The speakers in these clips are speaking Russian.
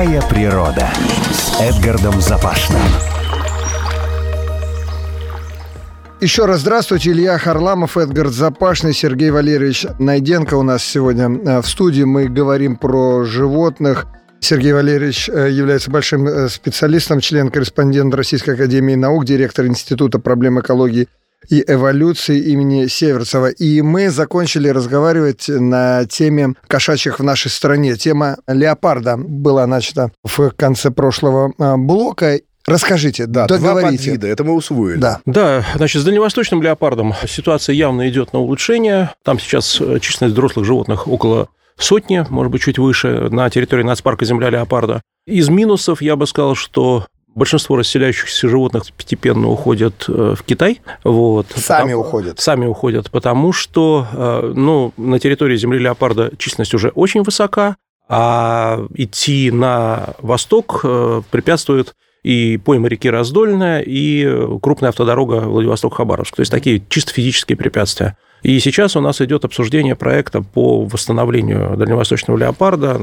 Живая природа с Эдгардом Запашным. Еще раз здравствуйте. Илья Харламов, Эдгард Запашный, Сергей Валерьевич Найденко у нас сегодня в студии. Мы говорим про животных. Сергей Валерьевич является большим специалистом, член-корреспондент Российской академии наук, директор Института проблем экологии и эволюции имени Северцева. И мы закончили разговаривать на теме кошачьих в нашей стране. Тема леопарда была начата в конце прошлого блока. Расскажите, договорите. Два подвида, это мы усвоили. Да, значит, с дальневосточным леопардом ситуация явно идет на улучшение. Там сейчас численность взрослых животных около 100, может быть, чуть выше, на территории нацпарка «Земля леопарда». Из минусов я бы сказал, что большинство расселяющихся животных постепенно уходят в Китай. Сами уходят, потому что на территории «Земли леопарда» численность уже очень высока, а идти на восток препятствует и пойма реки Раздольная, и крупная автодорога Владивосток-Хабаровск. То есть такие чисто физические препятствия. И сейчас у нас идет обсуждение проекта по восстановлению дальневосточного леопарда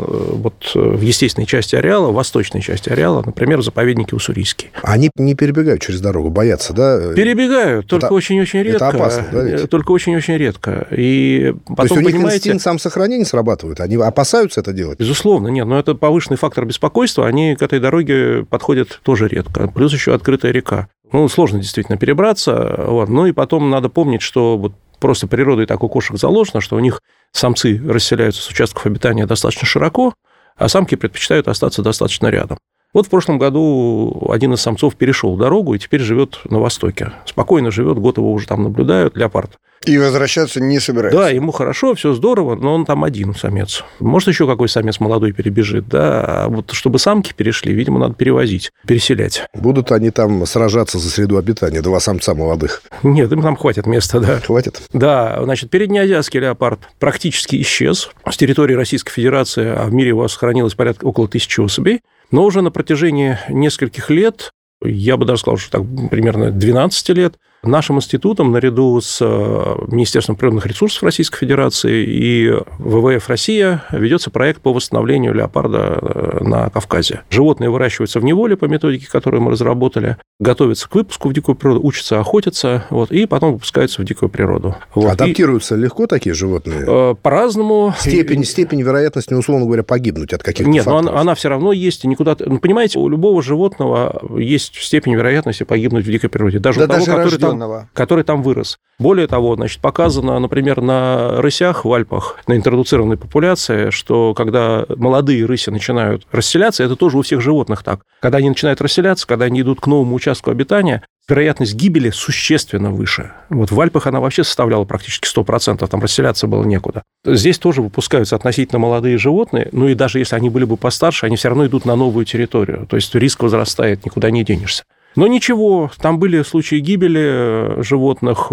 в естественной части ареала, восточной части ареала, например, в заповеднике Уссурийский. Они не перебегают через дорогу, боятся, да? Перебегают, только очень-очень редко. Это опасно, да, ведь? Только очень-очень редко. И потом, то есть у них инстинкт самосохранения срабатывает? Они опасаются это делать? Безусловно, нет. Но это повышенный фактор беспокойства. Они к этой дороге подходят тоже редко. Плюс еще открытая река. Сложно действительно перебраться. Ну и потом надо помнить, что просто природой так у кошек заложено, что у них самцы расселяются с участков обитания достаточно широко, а самки предпочитают остаться достаточно рядом. В прошлом году один из самцов перешел дорогу и теперь живет на востоке. Спокойно живет, год его уже там наблюдают, леопард. И возвращаться не собирается. Да, ему хорошо, все здорово, но он там один самец. Может, еще какой самец молодой перебежит, да. А чтобы самки перешли, видимо, надо перевозить, переселять. Будут они там сражаться за среду обитания, два самца молодых? Нет, им там хватит места, да. Хватит? Да, значит, переднеазиатский леопард практически исчез. С территории Российской Федерации, а в мире его сохранилось порядка около 1000 особей. Но уже на протяжении нескольких лет, я бы даже сказал, что так примерно 12 лет, нашим институтом, наряду с Министерством природных ресурсов Российской Федерации и ВВФ «Россия», ведется проект по восстановлению леопарда на Кавказе. Животные выращиваются в неволе по методике, которую мы разработали, готовятся к выпуску в дикую природу, учатся охотиться, и потом выпускаются в дикую природу. Адаптируются легко такие животные? По-разному. Степень вероятности, условно говоря, погибнуть от каких-то факторов? Нет, она все равно есть, и никуда... Понимаете, у любого животного есть степень вероятности погибнуть в дикой природе. Даже у того, который там вырос. Более того, показано, например, на рысях в Альпах, на интродуцированной популяции, что когда молодые рыси начинают расселяться, это тоже у всех животных так. Когда они начинают расселяться, когда они идут к новому участку обитания, вероятность гибели существенно выше. В Альпах она вообще составляла практически 100%, там расселяться было некуда. Здесь тоже выпускаются относительно молодые животные, и даже если они были бы постарше, они все равно идут на новую территорию. То есть риск возрастает, никуда не денешься. Но ничего, там были случаи гибели животных,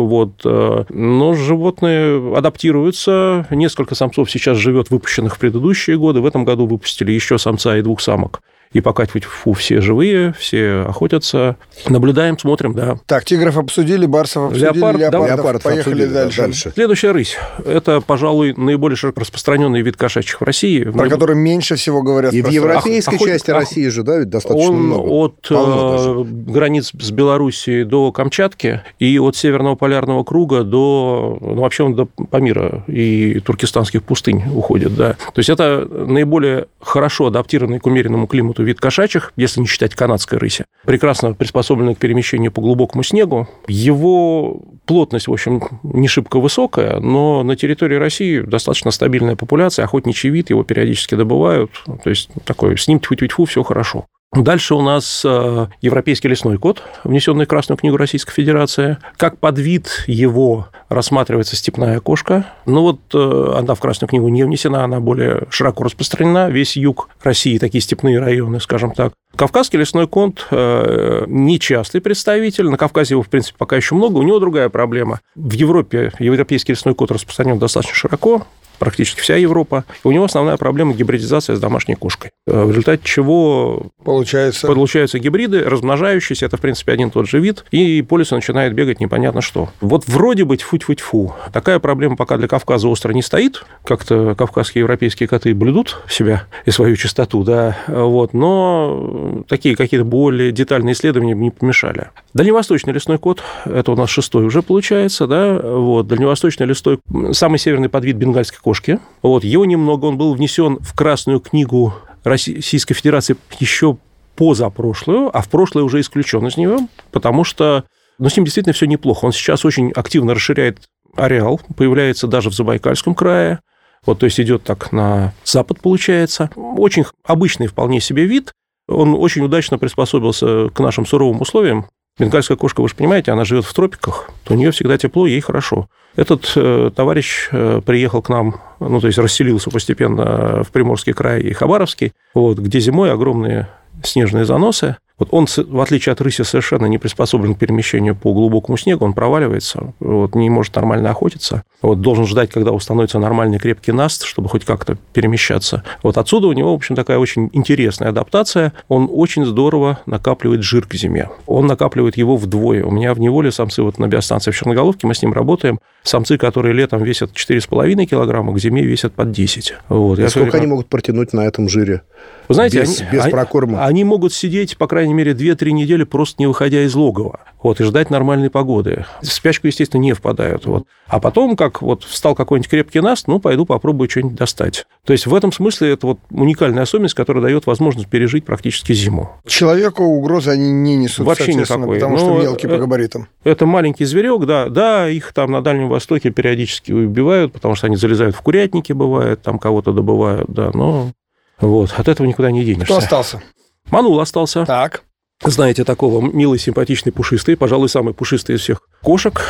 но животные адаптируются. Несколько самцов сейчас живет, выпущенных в предыдущие годы. В этом году выпустили еще самца и 2 самок. И пока все живые, все охотятся. Наблюдаем, смотрим, да. Так, тигров обсудили, барсов обсудили, леопардов. Поехали дальше. Следующая рысь. Это, пожалуй, наиболее широко распространенный вид кошачьих в России. Про который меньше всего говорят. И в европейской части России же, да, ведь достаточно много. От границ с Белоруссией до Камчатки и от Северного полярного круга до Памира и туркестанских пустынь уходит, да. То есть это наиболее хорошо адаптированный к умеренному климату вид кошачьих, если не считать канадской рыси, прекрасно приспособленный к перемещению по глубокому снегу. Его плотность, в общем, не шибко высокая, но на территории России достаточно стабильная популяция, охотничий вид, его периодически добывают, то есть такой с ним тьфу-тьфу-тьфу, все хорошо. Дальше у нас европейский лесной кот, внесенный в Красную книгу Российской Федерации. Как подвид его рассматривается степная кошка. Она в Красную книгу не внесена, она более широко распространена. Весь юг России, такие степные районы, скажем так. Кавказский лесной кот нечастый представитель. На Кавказе его, в принципе, пока еще много. У него другая проблема. В Европе европейский лесной кот распространен достаточно широко. практически вся Европа. И у него основная проблема – гибридизация с домашней кошкой. В результате чего получаются гибриды, размножающиеся, это, в принципе, один и тот же вид, и по лесу начинает бегать непонятно что. Вот вроде бы тьфу-тьфу-тьфу. Такая проблема пока для Кавказа остро не стоит. Как-то кавказские европейские коты блюдут себя и свою чистоту, да, вот, но такие какие-то более детальные исследования не помешали. Дальневосточный лесной кот, это у нас 6-й уже получается, да, вот, дальневосточный лесной, самый северный подвид бенгальской кошки, вот, его немного, он был внесен в Красную книгу Российской Федерации еще позапрошлую, а в прошлое уже исключен из нее, потому что, с ним действительно все неплохо. Он сейчас очень активно расширяет ареал, появляется даже в Забайкальском крае, вот, то есть идет так на запад, получается. Очень обычный вполне себе вид, он очень удачно приспособился к нашим суровым условиям. Бенгальская кошка, вы же понимаете, она живет в тропиках, то у нее всегда тепло, ей хорошо. Этот товарищ приехал к нам, то есть расселился постепенно в Приморский край и Хабаровский, вот, где зимой огромные снежные заносы. Вот он, в отличие от рыси, совершенно не приспособлен к перемещению по глубокому снегу, он проваливается, вот, не может нормально охотиться, вот, должен ждать, когда установится нормальный крепкий наст, чтобы хоть как-то перемещаться. Вот отсюда у него, в общем, такая очень интересная адаптация. Он очень здорово накапливает жир к зиме. Он накапливает его вдвое. У меня в неволе самцы вот на биостанции в Черноголовке, мы с ним работаем, самцы, которые летом весят 4,5 килограмма, к зиме весят под 10. Вот. А сколько они могут протянуть на этом жире? Вы знаете, без прокорма? Они могут сидеть, по крайней мере, 2-3 недели, просто не выходя из логова, вот, и ждать нормальной погоды. В спячку, естественно, не впадают. Вот. А потом, как вот встал какой-нибудь крепкий наст, пойду попробую что-нибудь достать. То есть в этом смысле это вот уникальная особенность, которая дает возможность пережить практически зиму. Человеку угрозы они не несут, вообще никакой, потому что мелкие по габаритам. Это маленький зверек, да, их там на Дальнем Востоке периодически убивают, потому что они залезают в курятники, бывает, там кого-то добывают, да, но вот, от этого никуда не денешься. Кто остался? Манул остался. Так. Знаете, такого милый, симпатичный, пушистый, пожалуй, самый пушистый из всех кошек.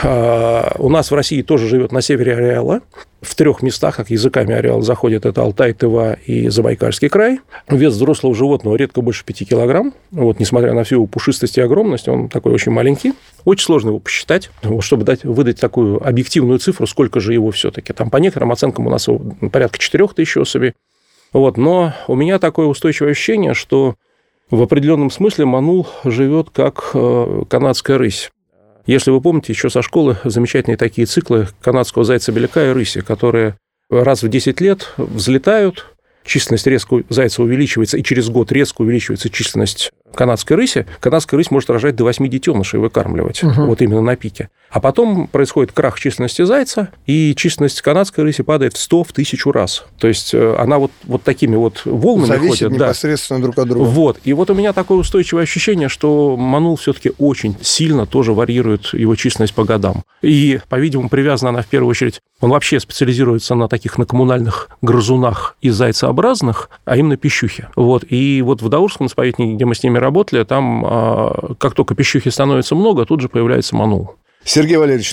У нас в России тоже живет на севере ареала. В 3 местах, как языками ареала заходит, это Алтай, Тыва и Забайкальский край. Вес взрослого животного редко больше 5 килограмм. Вот, несмотря на всю его пушистость и огромность, он такой очень маленький. Очень сложно его посчитать, чтобы выдать такую объективную цифру, сколько же его все-таки. Там по некоторым оценкам у нас порядка 4000 особей. Вот, но у меня такое устойчивое ощущение, что в определенном смысле манул живет как канадская рысь. Если вы помните, еще со школы замечательные такие циклы канадского зайца-беляка и рыси, которые раз в 10 лет взлетают, численность резко зайца увеличивается, и через год резко увеличивается численность канадской рыси. Канадская рысь может рожать до 8 детенышей и выкармливать, вот именно на пике. А потом происходит крах численности зайца, и численность канадской рыси падает в 100, в 1000 раз. То есть она вот такими вот волнами зависит ходит. непосредственно друг от друга. Вот. И вот у меня такое устойчивое ощущение, что манул все-таки очень сильно тоже варьирует его численность по годам. И, по-видимому, привязана она в первую очередь, он вообще специализируется на коммунальных грызунах и зайцеобразных, а именно пищухи. Вот. И вот в Даурском заповеднике, где мы с ними работали, там, как только пищухи становится много, тут же появляется манул. Сергей Валерьевич,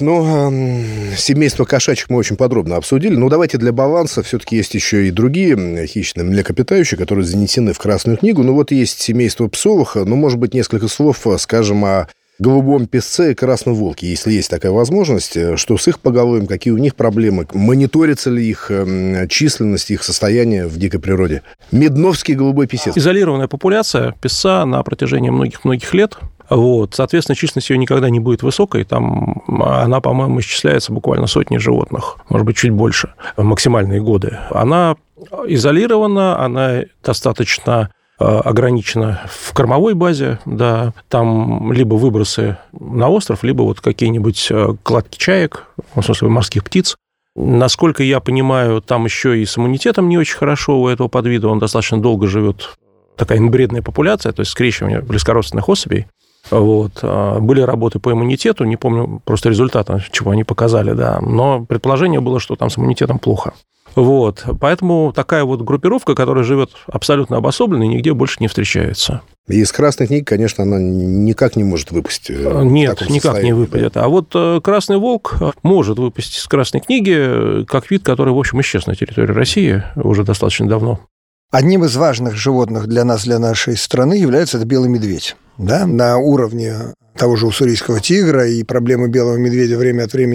семейство кошачьих мы очень подробно обсудили. Давайте для баланса, все-таки есть еще и другие хищные млекопитающие, которые занесены в Красную книгу. Есть семейство псовых, может быть, несколько слов, скажем, о голубом песце и красном волке, если есть такая возможность, что с их поголовьем, какие у них проблемы, мониторится ли их численность, их состояние в дикой природе. Медновский голубой песец. Изолированная популяция песца на протяжении многих-многих лет. Вот. Соответственно, численность ее никогда не будет высокой. Там она, по-моему, исчисляется буквально сотни животных, может быть, чуть больше, максимальные годы. Она изолирована, она достаточно ограничена в кормовой базе, да, там либо выбросы на остров, либо какие-нибудь кладки чаек, в смысле морских птиц. Насколько я понимаю, там еще и с иммунитетом не очень хорошо у этого подвида, он достаточно долго живет, такая инбредная популяция, то есть скрещивание близкородственных особей. Вот. Были работы по иммунитету, не помню просто результата, чего они показали, да, но предположение было, что там с иммунитетом плохо. Вот. Поэтому такая группировка, которая живет абсолютно обособленно и нигде больше не встречается. И из Красной книги, конечно, она никак не может выпасть. Нет, никак не выпадет. Да? А Красный волк может выпасть из Красной книги как вид, который, в общем, исчез на территории России уже достаточно давно. Одним из важных животных для нас, для нашей страны, является это белый медведь. Да? На уровне того же уссурийского тигра и проблемы белого медведя время от времени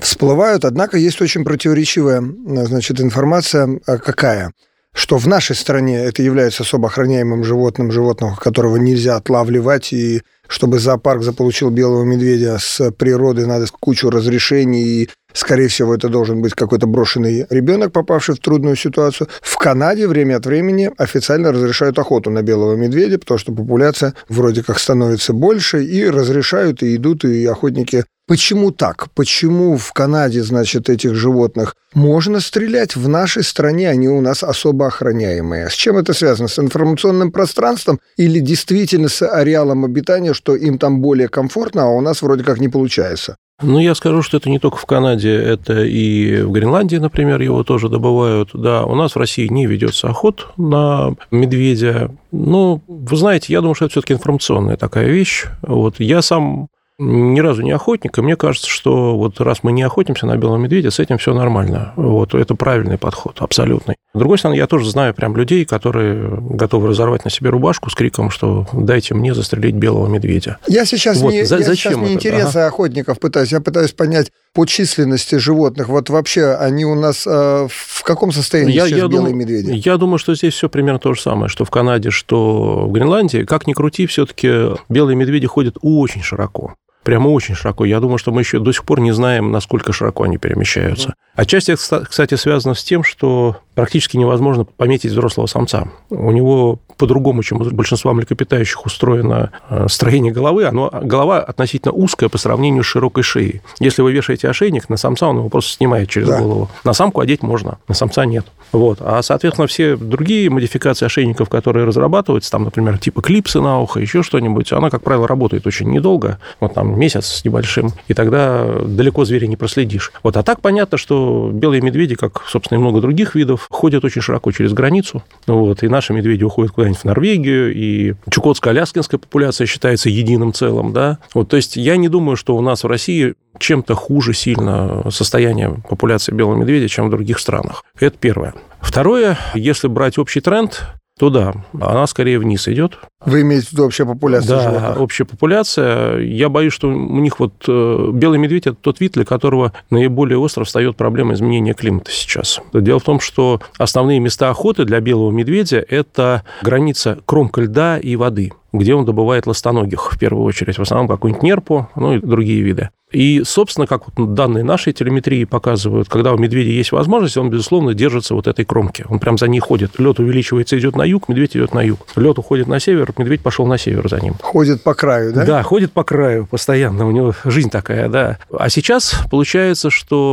всплывают, однако есть очень противоречивая, значит, информация. Какая? Что в нашей стране это является особо охраняемым животным, которого нельзя отлавливать, и чтобы зоопарк заполучил белого медведя с природы, надо кучу разрешений, и, скорее всего, это должен быть какой-то брошенный ребенок, попавший в трудную ситуацию. В Канаде время от времени официально разрешают охоту на белого медведя, потому что популяция вроде как становится больше, и разрешают, и идут, и охотники. Почему так? Почему в Канаде, значит, этих животных можно стрелять? В нашей стране они у нас особо охраняемые. С чем это связано? С информационным пространством или действительно с ареалом обитания, что им там более комфортно, а у нас вроде как не получается? Ну, я скажу, что это не только в Канаде, это и в Гренландии, например, его тоже добывают. Да, у нас в России не ведется охот на медведя. Ну, вы знаете, я думаю, что это все-таки информационная такая вещь. Вот я сам ни разу не охотник, и мне кажется, что вот раз мы не охотимся на белого медведя, с этим все нормально. Вот, это правильный подход, абсолютный. С другой стороны, я тоже знаю прям людей, которые готовы разорвать на себе рубашку с криком, что дайте мне застрелить белого медведя. Я сейчас не интересы охотников пытаюсь, я пытаюсь понять по численности животных. Вот вообще они у нас в каком состоянии сейчас белые медведи? Я думаю, что здесь все примерно то же самое, что в Канаде, что в Гренландии. Как ни крути, все-таки белые медведи ходят очень широко. Прямо очень широко. Я думаю, что мы еще до сих пор не знаем, насколько широко они перемещаются. Отчасти это, кстати, связано с тем, что практически невозможно пометить взрослого самца. У него по-другому, чем у большинства млекопитающих, устроено строение головы. Голова относительно узкая по сравнению с широкой шеей. Если вы вешаете ошейник на самца, он его просто снимает через голову. На самку одеть можно, на самца нет. Вот. А, соответственно, все другие модификации ошейников, которые разрабатываются, там, например, типа клипсы на ухо, еще что-нибудь, она, как правило, работает очень недолго, вот там месяц с небольшим, и тогда далеко зверя не проследишь. Вот. А так понятно, что белые медведи, как, собственно, и много других видов, ходят очень широко через границу. Вот. И наши медведи уходят куда-нибудь в Норвегию, и чукотско-аляскинская популяция считается единым целым. Да? Вот, то есть я не думаю, что у нас в России чем-то хуже сильно состояние популяции белого медведя, чем в других странах. Это первое. Второе, если брать общий тренд, то да, она скорее вниз идет. Вы имеете в виду общая популяция животных? Да, общая популяция. Я боюсь, что у них вот белый медведь – это тот вид, для которого наиболее остро встает проблема изменения климата сейчас. Дело в том, что основные места охоты для белого медведя – это граница кромка льда и воды, где он добывает ластоногих, в первую очередь, в основном какую-нибудь нерпу, ну и другие виды. И, собственно, как вот данные нашей телеметрии показывают, когда у медведя есть возможность, он, безусловно, держится вот этой кромки. Он прям за ней ходит. Лед увеличивается, идет на юг, медведь идет на юг. Лед уходит на север, медведь пошел на север за ним. Ходит по краю, да? Да, ходит по краю постоянно. У него жизнь такая, да. А сейчас получается,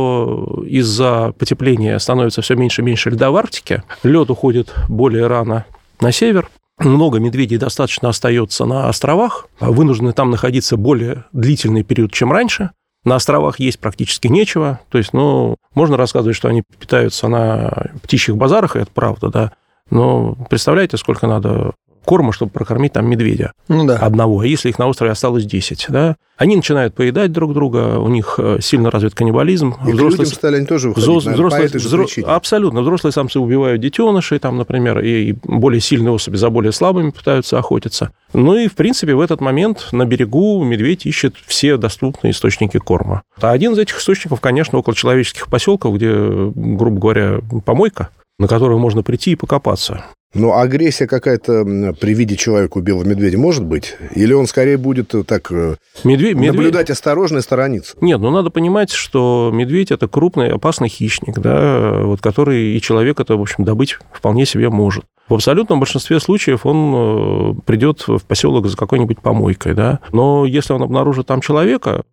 что из-за потепления становится все меньше и меньше льда в Арктике. Лед уходит более рано на север. Много медведей достаточно остается на островах, вынуждены там находиться более длительный период, чем раньше. На островах есть практически нечего. То есть, можно рассказывать, что они питаются на птичьих базарах, и это правда, да. Но представляете, сколько надо корма, чтобы прокормить там медведя одного. А если их на острове осталось 10, да? Они начинают поедать друг друга, у них сильно развит каннибализм. И взрослые... к людям стали они тоже выходить, по этой же причине. Абсолютно. Взрослые самцы убивают детенышей, там, например, и более сильные особи за более слабыми пытаются охотиться. Ну и, в принципе, в этот момент на берегу медведь ищет все доступные источники корма. А один из этих источников, конечно, около человеческих поселков, где, грубо говоря, помойка, на которую можно прийти и покопаться. Но агрессия какая-то при виде человека у белого медведя может быть? Или он скорее будет так наблюдать осторожно и сторониться? Нет, надо понимать, что медведь – это крупный, опасный хищник, да, вот, который и человек это, в общем, добыть вполне себе может. В абсолютном большинстве случаев он придет в поселок за какой-нибудь помойкой, да. Но если он обнаружит там человека,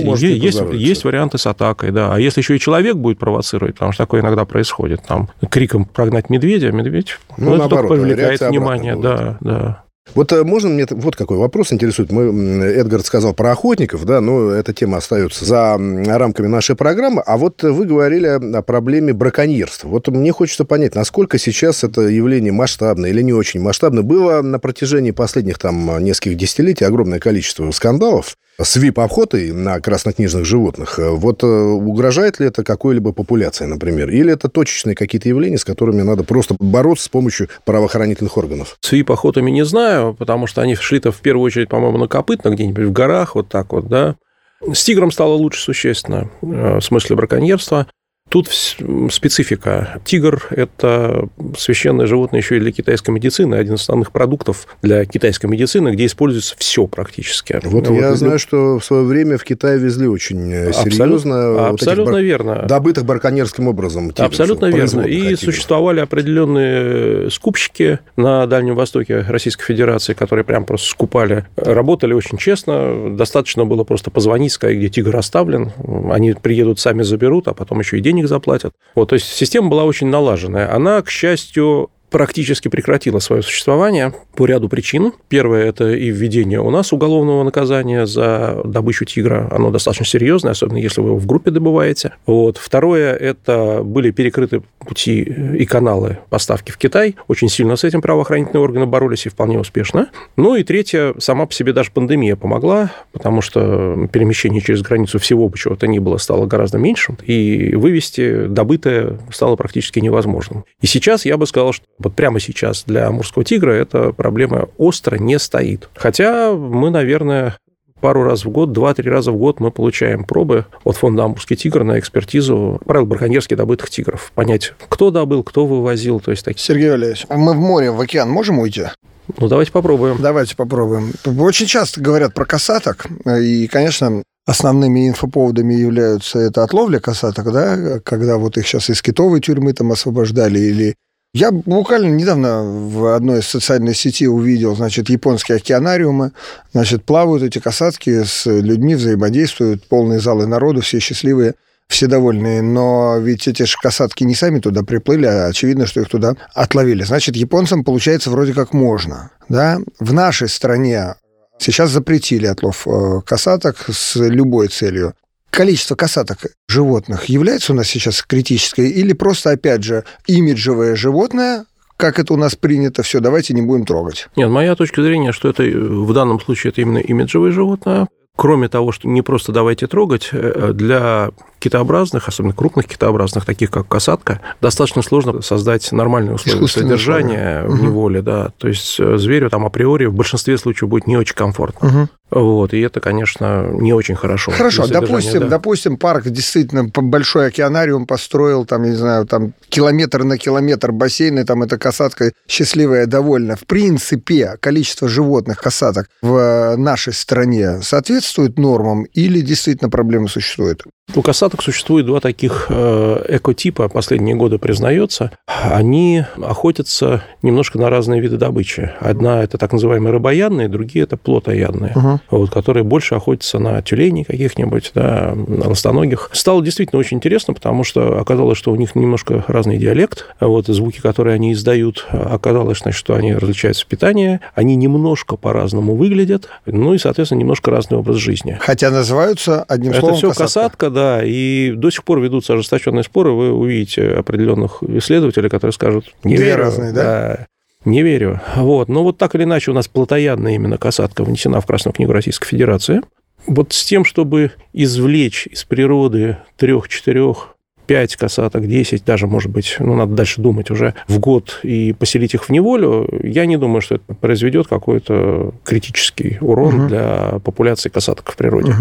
есть варианты с атакой, да. А если еще и человек будет провоцировать, потому что такое иногда происходит, там, криком прогнать медведь это только привлекает внимание, да. Вот можно мне вот какой вопрос интересует? Эдгард сказал про охотников, да, но эта тема остается за рамками нашей программы. А вот вы говорили о проблеме браконьерства. Вот мне хочется понять, насколько сейчас это явление масштабное или не очень масштабное. Было на протяжении последних там нескольких десятилетий огромное количество скандалов с ВИП-охотой на краснокнижных животных. Вот угрожает ли это какой-либо популяции, например? Или это точечные какие-то явления, с которыми надо просто бороться с помощью правоохранительных органов? С ВИП-охотами не знаю, потому что они шли-то в первую очередь, по-моему, на копытных, где-нибудь в горах, вот так вот, да. С тигром стало лучше существенно в смысле браконьерства. Тут специфика. Тигр – это священное животное еще и для китайской медицины, один из основных продуктов для китайской медицины, где используется все практически. Вот я знаю, что в свое время в Китай везли очень серьезно абсолютно верно. Добытых браконьерским образом тигров. Абсолютно верно. И существовали определенные скупщики на Дальнем Востоке Российской Федерации, которые прям просто скупали. Работали очень честно. Достаточно было просто позвонить, сказать, где тигр оставлен. Они приедут, сами заберут, а потом еще и денег заплатят. То есть система была очень налаженная. Она, к счастью, практически прекратила свое существование по ряду причин. Первое – это и введение у нас уголовного наказания за добычу тигра. Оно достаточно серьезное, особенно если вы его в группе добываете. Второе – это были перекрыты пути и каналы поставки в Китай. Очень сильно с этим правоохранительные органы боролись и вполне успешно. И третье, сама по себе даже пандемия помогла, потому что перемещение через границу всего бы чего-то ни было стало гораздо меньшим, и вывести добытое стало практически невозможным. И сейчас я бы сказал, что прямо сейчас для амурского тигра эта проблема остро не стоит. Хотя мы, наверное, пару раз в год, 2-3 раза в год мы получаем пробы от фонда «Амурский тигр» на экспертизу правил браконьерски добытых тигров. Понять, кто добыл, кто вывозил. То есть такие. Сергей Валерьевич, мы в море, в океан можем уйти? Давайте попробуем. Давайте попробуем. Очень часто говорят про касаток, и, конечно, основными инфоповодами являются это отловля касаток, да, когда их сейчас из китовой тюрьмы там освобождали, или... Я буквально недавно в одной из социальных сетей увидел, японские океанариумы, плавают эти касатки, с людьми взаимодействуют, полные залы народу, все счастливые, все довольные. Но ведь эти же касатки не сами туда приплыли, а очевидно, что их туда отловили. Значит, японцам, получается, вроде как можно. Да? В нашей стране сейчас запретили отлов касаток с любой целью. Количество касаток животных является у нас сейчас критической или просто, опять же, имиджевое животное, как это у нас принято, все, давайте не будем трогать? Нет, моя точка зрения, что это в данном случае это именно имиджевое животное. Кроме того, что не просто давайте трогать, для китообразных, особенно крупных китообразных, таких как касатка, достаточно сложно создать нормальные условия содержания в неволе. Да. То есть зверю там априори в большинстве случаев будет не очень комфортно. И это, конечно, не очень хорошо. Хорошо, допустим, парк действительно большой океанариум построил, километр на километр бассейны, эта касатка счастливая, довольна. В принципе, количество животных касаток в нашей стране соответствует нормам или действительно проблемы существуют? У касаток существует два таких экотипа, последние годы признается. Они охотятся немножко на разные виды добычи. Одна – это так называемые рыбоядные, другие – это плотоядные, которые больше охотятся на тюленей каких-нибудь, да, на ластоногих. Стало действительно очень интересно, потому что оказалось, что у них немножко разный диалект. Звуки, которые они издают, оказалось, что они различаются в питании, они немножко по-разному выглядят, и, соответственно, немножко разный образ жизни. Хотя называются одним словом это все касатка, да, и до сих пор ведутся ожесточенные споры. Вы увидите определенных исследователей, которые скажут: не Две верю. Разные, да? Не верю. Но так или иначе у нас плотоядная именно касатка внесена в Красную книгу Российской Федерации. С тем, чтобы извлечь из природы 3, 4, 5 касаток, 10, даже, может быть, надо дальше думать уже, в год и поселить их в неволю, я не думаю, что это произведет какой-то критический урон для популяции касаток в природе.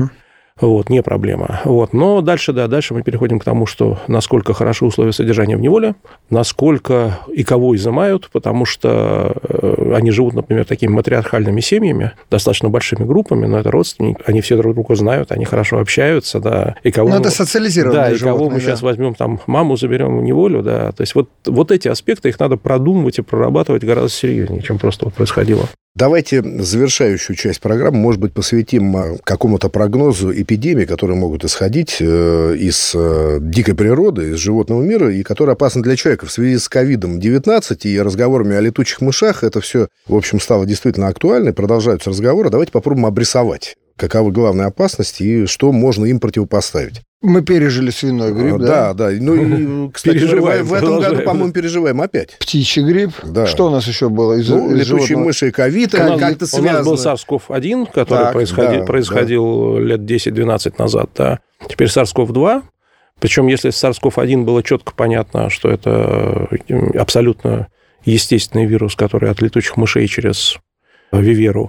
Не проблема. Но дальше мы переходим к тому, что насколько хороши условия содержания в неволе, насколько и кого изымают, потому что они живут, например, такими матриархальными семьями, достаточно большими группами, но это родственники, они все друг друга знают, они хорошо общаются, да. И кого, это социализированные животные. Да, и кого мы сейчас возьмем, маму заберем в неволю, да. То есть вот эти аспекты, их надо продумывать и прорабатывать гораздо серьезнее, чем просто происходило. Давайте завершающую часть программы, может быть, посвятим какому-то прогнозу эпидемий, которые могут исходить из дикой природы, из животного мира, и которые опасны для человека. В связи с COVID-19 и разговорами о летучих мышах это все, в общем, стало действительно актуально, и продолжаются разговоры. Давайте попробуем обрисовать, каковы главные опасности и что можно им противопоставить. Мы пережили свиной грипп, да? Да. Кстати, в этом году, по-моему, переживаем опять. Птичий грипп. Да. Что у нас еще было? Летучие мыши и ковид как-то связаны. У нас был SARS-CoV-1, который происходил лет 10-12 назад. Да. Теперь SARS-CoV-2. Причем, если с SARS-CoV-1 было четко понятно, что это абсолютно естественный вирус, который от летучих мышей через виверу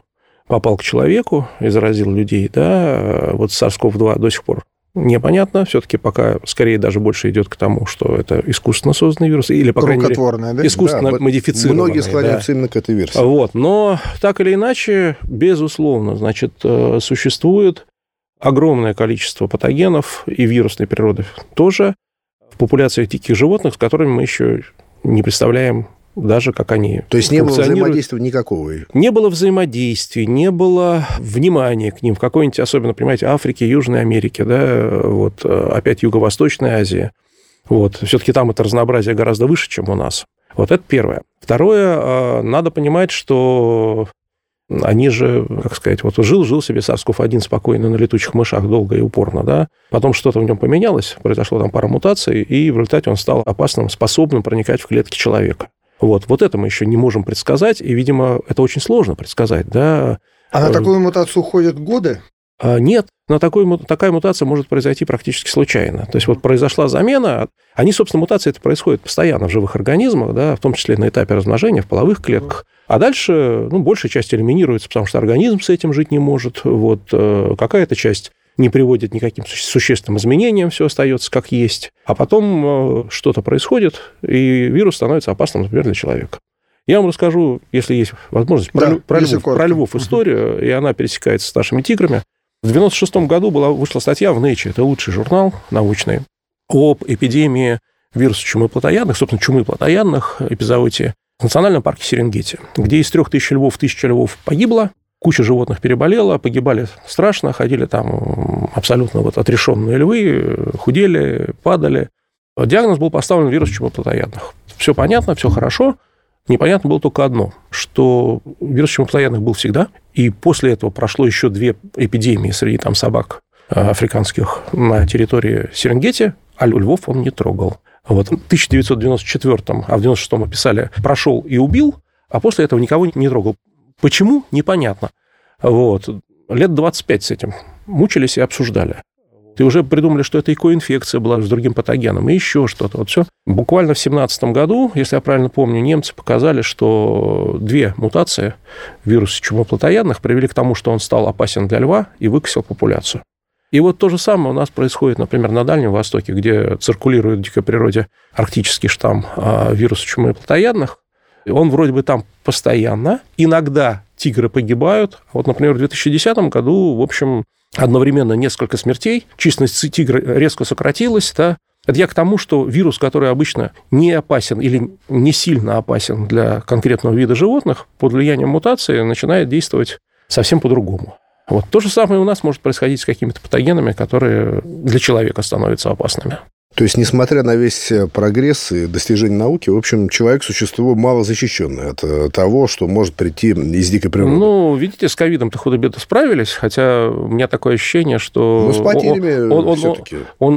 попал к человеку и заразил людей, да, вот SARS-CoV-2 до сих пор непонятно, все-таки пока скорее даже больше идет к тому, что это искусственно созданный вирус, или, по крайней мере, да? искусственно модифицированный. Многие склоняются именно к этой версии. Вот. Но так или иначе, безусловно, значит, существует огромное количество патогенов и вирусной природы тоже в популяциях диких животных, с которыми мы еще не представляем даже, как они То есть не было взаимодействия никакого? Не было взаимодействия, не было внимания к ним. В какой-нибудь, особенно, понимаете, Африке, Южной Америке, да, вот, опять Юго-Восточной Азии. Вот. Все-таки там это разнообразие гораздо выше, чем у нас. Вот это первое. Второе, надо понимать, что они же, как сказать, вот жил себе SARS-CoV-1 спокойно на летучих мышах долго и упорно, да. Потом что-то в нем поменялось, произошло там пара мутаций, и в результате он стал опасным, способным проникать в клетки человека. Вот это мы еще не можем предсказать, и, видимо, это очень сложно предсказать, да. А на такую мутацию уходят годы? Нет, такая мутация может произойти практически случайно. То есть вот произошла замена, собственно, мутации это происходит постоянно в живых организмах, да, в том числе на этапе размножения, в половых клетках. А дальше, большая часть элиминируется, потому что организм с этим жить не может. Вот какая-то часть не приводит ни к каким существенным изменениям, все остается как есть. А потом что-то происходит, и вирус становится опасным, например, для человека. Я вам расскажу, если есть возможность, про львов историю, и она пересекается с нашими тиграми. В 1996 году вышла статья в Nature, это лучший журнал научный, об эпидемии вируса чумы плотоядных, собственно, чумы плотоядных, эпизоотии, в национальном парке Серенгети, где из 3000 львов 1000 львов погибло, куча животных переболела, погибали страшно, ходили там абсолютно отрешенные львы, худели, падали. Диагноз был поставлен вирус чумы плотоядных. Все понятно, все хорошо. Непонятно было только одно, что вирус чумы плотоядных был всегда, и после этого прошло еще 2 эпидемии среди там собак африканских на территории Серенгети, а львов он не трогал. Вот. В 1994, а в 1996 описали, прошел и убил, а после этого никого не трогал. Почему? Непонятно. Вот. Лет 25 с этим мучились и обсуждали. И уже придумали, что это и коинфекция была с другим патогеном, и еще что-то. Вот все. Буквально в 2017 году, если я правильно помню, немцы показали, что 2 мутации вируса чумы плотоядных привели к тому, что он стал опасен для льва и выкосил популяцию. И вот то же самое у нас происходит, например, на Дальнем Востоке, где циркулирует в дикой природе арктический штамм вируса чумы плотоядных. Он вроде бы там постоянно. Иногда тигры погибают. Вот, например, в 2010 году, в общем, одновременно несколько смертей. Численность тигра резко сократилась. Да? Это я к тому, что вирус, который обычно не опасен или не сильно опасен для конкретного вида животных, под влиянием мутации начинает действовать совсем по-другому. Вот. То же самое у нас может происходить с какими-то патогенами, которые для человека становятся опасными. То есть, несмотря на весь прогресс и достижения науки, в общем, человек – существо мало защищенное от того, что может прийти из дикой природы. Видите, с ковидом-то худо-бедно справились, хотя у меня такое ощущение, что… с потерями все-таки.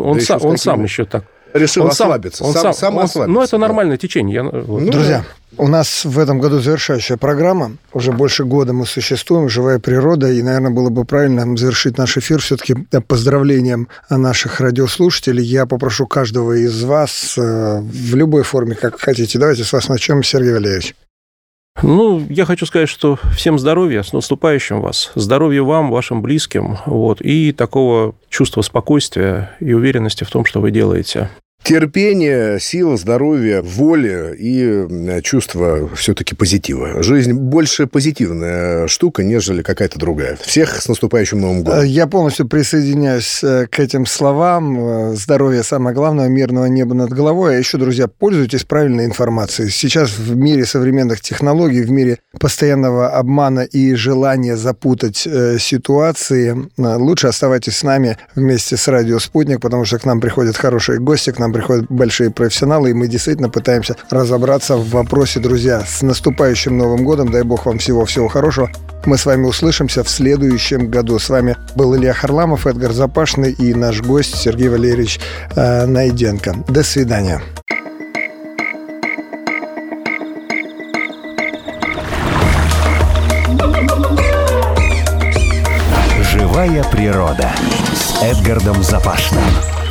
Он сам еще так… Решил ослабиться. Сам ослабиться. Это нормальное течение. Друзья, у нас в этом году завершающая программа. Уже больше года мы существуем, живая природа, и, наверное, было бы правильно завершить наш эфир все-таки поздравлением наших радиослушателей. Я попрошу каждого из вас в любой форме, как хотите. Давайте с вас начнем, Сергей Валерьевич. Я хочу сказать, что всем здоровья, с наступающим вас. Здоровья вам, вашим близким, и такого чувства спокойствия и уверенности в том, что вы делаете. Терпение, сила, здоровье, воля и чувство все-таки позитива. Жизнь больше позитивная штука, нежели какая-то другая. Всех с наступающим Новым годом. Я полностью присоединяюсь к этим словам. Здоровье самое главное, мирного неба над головой. А еще, друзья, пользуйтесь правильной информацией. Сейчас в мире современных технологий, в мире постоянного обмана и желания запутать ситуации, лучше оставайтесь с нами вместе с «Радио Спутник», потому что к нам приходят хорошие гости, к нам приходят большие профессионалы, и мы действительно пытаемся разобраться в вопросе, друзья. С наступающим Новым годом, дай бог вам всего хорошего. Мы с вами услышимся в следующем году. С вами был Илья Харламов, Эдгар Запашный и наш гость Сергей Валерьевич Найденко. До свидания. Живая природа с Эдгардом Запашным.